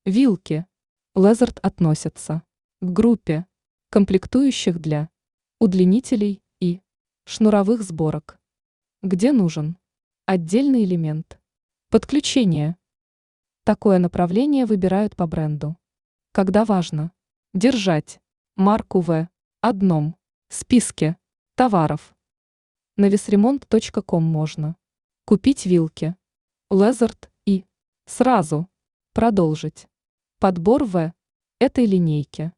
Вилки. Лезард относятся к группе комплектующих для удлинителей и шнуровых сборок. Где нужен отдельный элемент. Подключение. Такое направление выбирают по бренду. Когда важно держать марку в одном списке товаров. На весремонт.ком можно купить вилки Лезард и сразу продолжить подбор в этой линейке.